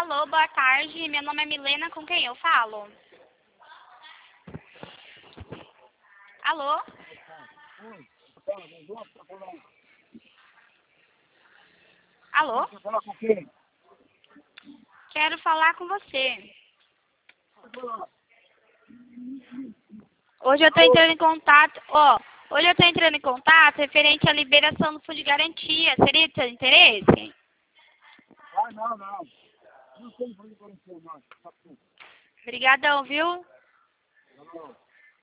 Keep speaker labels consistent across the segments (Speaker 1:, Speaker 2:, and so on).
Speaker 1: Alô, boa tarde. Meu nome é Milena, com quem eu falo? Alô? Alô?
Speaker 2: Você fala com quem?
Speaker 1: Quero falar com você. Hoje eu tô entrando em contato, hoje eu tô entrando em contato referente à liberação do fundo de garantia. Seria de seu interesse?
Speaker 2: Ah, não. Não tem fundo de garantia, não. Tá bom.
Speaker 1: Obrigadão, viu?
Speaker 2: Não.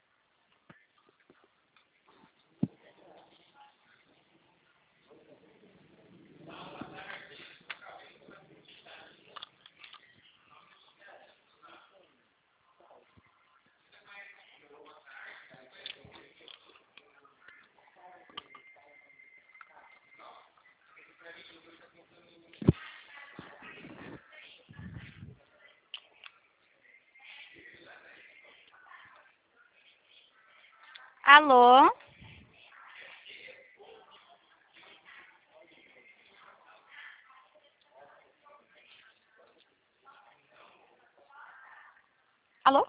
Speaker 1: Alô? Alô?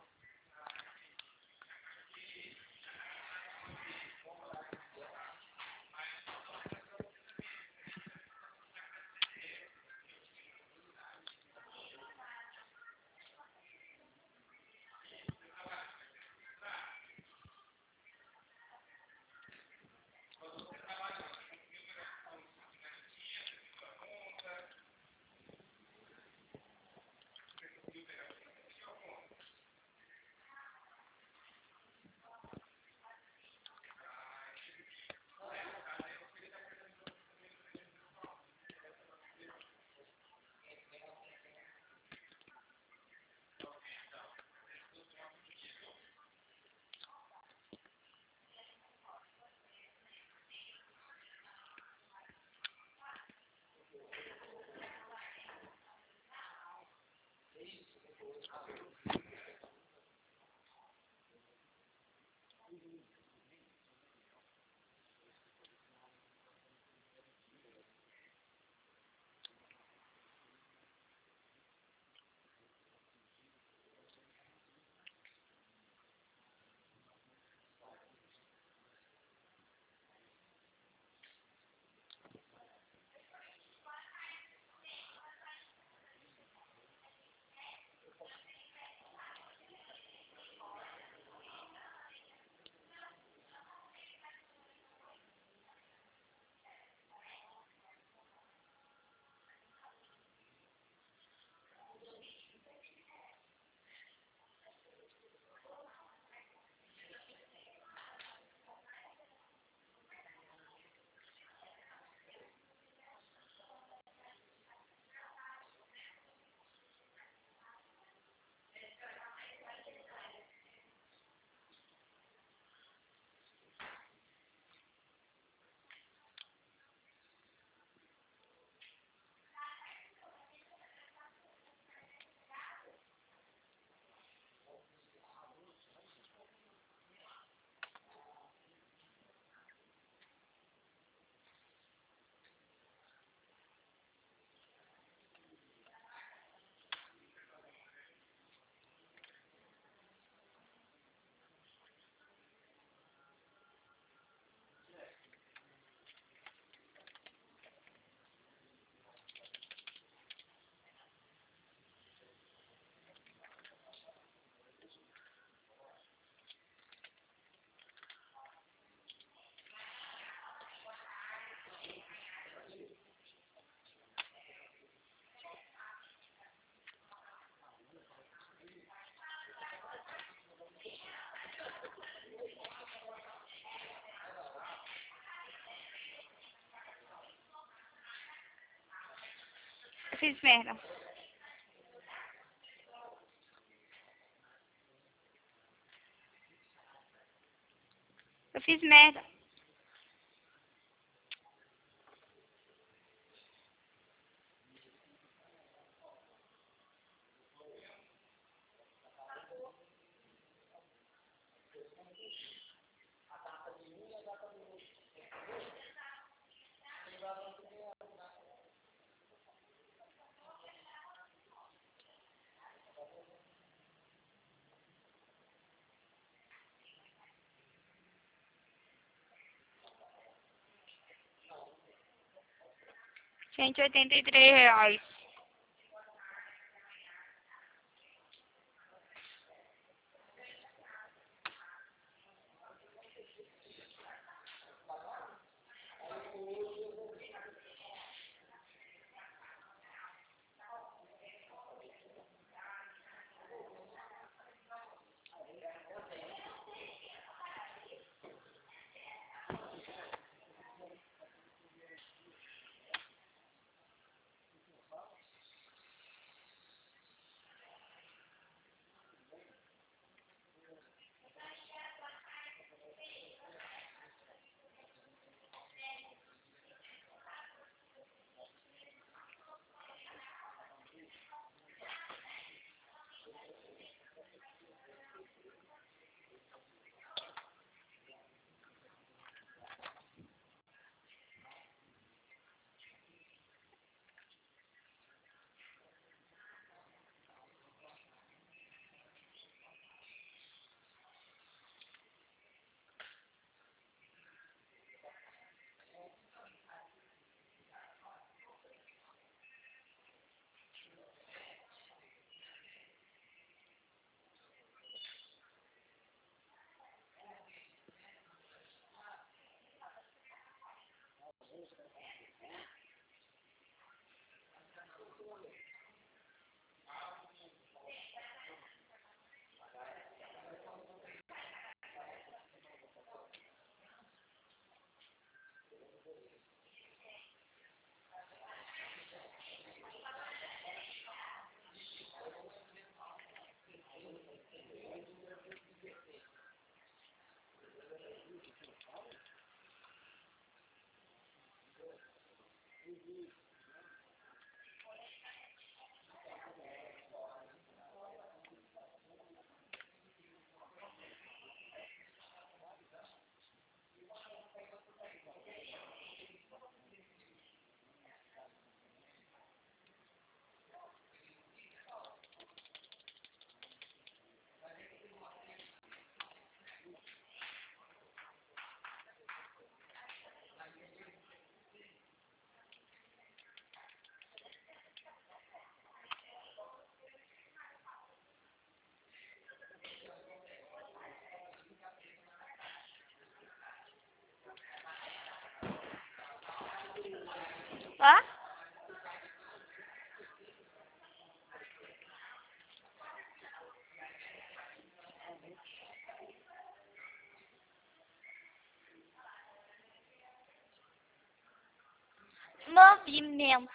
Speaker 1: Eu fiz merda. Eu fiz merda. R$ 183. Hã? Movimento.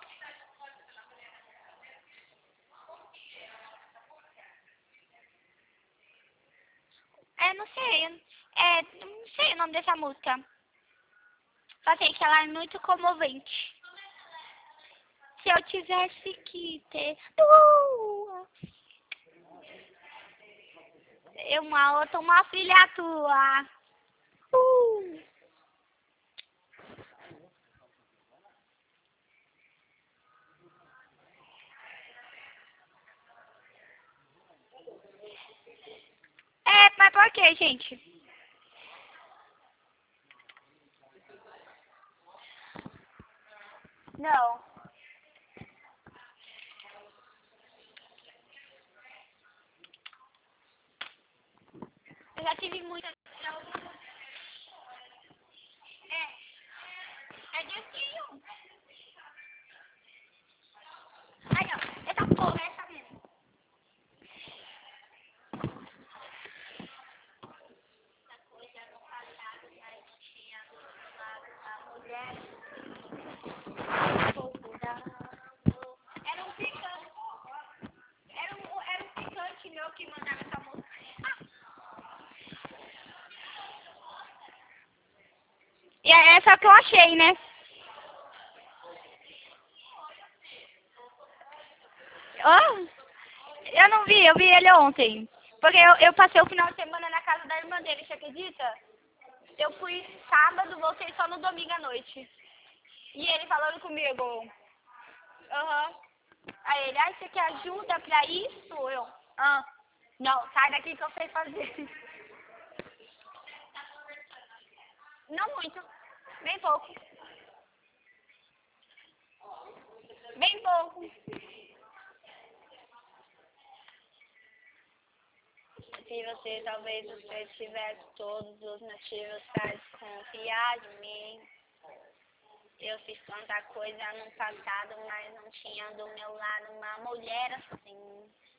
Speaker 1: Não sei. Não sei o nome dessa música. Só sei que ela é muito comovente. Se eu tivesse que ter uma outra, uma filha tua. Uh. Mas por que, gente? Não. Eu já tive muita. É direitinho. Aí, ó. Essa porra, essa mesmo. Essa coisa não falhada, mas tinha a mulher. Era um picante. Era um picante meu que mandava essa música. E é essa que eu achei, né? Oh, eu não vi, eu vi ele ontem. Porque eu passei o final de semana na casa da irmã dele, você acredita? Eu fui sábado, voltei só no domingo à noite. E ele falando comigo. Aham. Aí ele, você quer ajuda pra isso? Eu, não, sai daqui que eu sei fazer. Não muito, bem pouco. Se você, talvez você tivesse todos os motivos para desconfiar de mim. Eu fiz tanta coisa no passado, mas não tinha do meu lado uma mulher assim.